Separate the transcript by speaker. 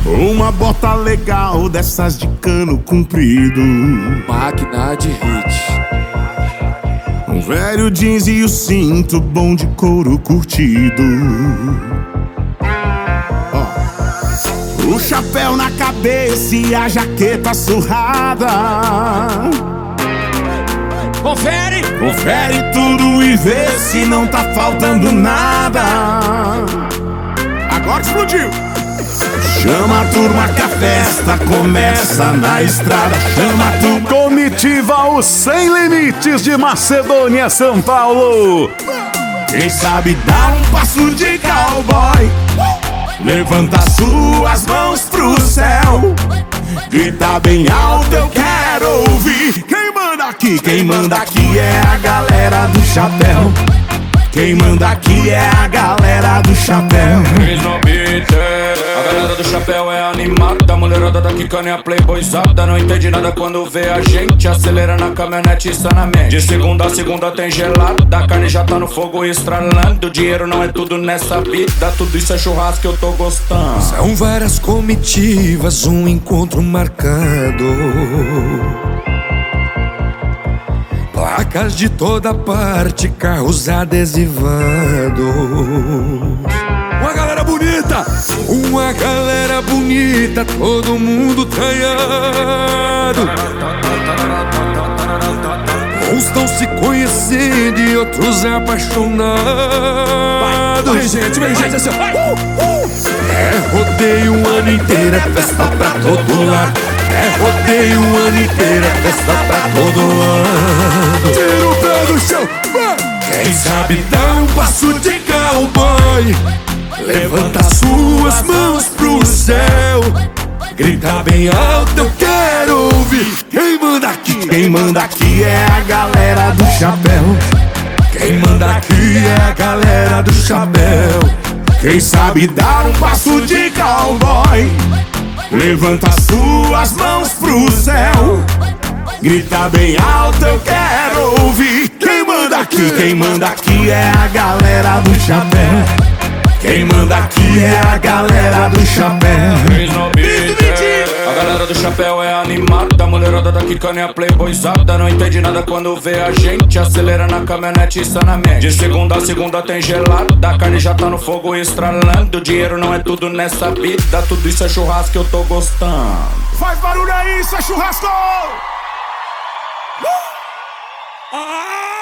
Speaker 1: Uma bota legal dessas de cano comprido,
Speaker 2: máquina de hit.
Speaker 1: Um velho jeans e o cinto bom de couro curtido. O chapéu na cabeça e a jaqueta surrada.
Speaker 2: Confere!
Speaker 1: Confere tudo e vê se não tá faltando nada. Agora explodiu! Chama a turma que a festa começa na estrada. Chama a turma.
Speaker 3: Comitiva Os Sem Limites de Macedônia, São Paulo.
Speaker 1: Quem sabe dar um passo de cowboy, levanta suas mãos pro céu, grita bem alto, eu quero ouvir. Quem manda aqui? Quem manda aqui é a galera do chapéu. Quem manda aqui é a galera do chapéu.
Speaker 2: A galera do chapéu é animada, a mulherada da quicana é a playboyzada. Não entende nada quando vê a gente, acelera na caminhonete sanamente. De segunda a segunda tem gelada, a carne já tá no fogo estralando. Dinheiro não é tudo nessa vida, tudo isso é churrasco que eu tô gostando.
Speaker 4: São várias comitivas, um encontro marcado, placas de toda parte, carros adesivados. Uma galera bonita, todo mundo traiado. Uns estão se conhecendo e outros apaixonados.
Speaker 2: Vem gente, assim,
Speaker 4: É rodeio o ano inteiro, é festa pra todo lado. É rodeio o ano inteiro, é festa pra todo lado.
Speaker 3: Tira o pé do chão.
Speaker 4: Quem sabe dar um passo de cowboy, levanta suas mãos pro céu, grita bem alto, eu quero ouvir. Quem manda aqui?
Speaker 1: Quem manda aqui é a galera do chapéu.
Speaker 4: Quem manda aqui é a galera do chapéu.
Speaker 1: Quem sabe dar um passo de cowboy, levanta suas mãos pro céu, grita bem alto, eu quero ouvir. Quem manda aqui? Quem manda aqui é a galera do chapéu. Quem manda aqui é a galera do chapéu.
Speaker 2: A galera do chapéu é animada, a mulherada da quicana é a playboyzada. Não entende nada quando vê a gente, acelera na caminhonete sanamente. De segunda a segunda tem gelada, a carne já tá no fogo estralando. Dinheiro não é tudo nessa vida, tudo isso é churrasco que eu tô gostando.
Speaker 1: Faz barulho aí, isso é churrasco!
Speaker 2: Ah!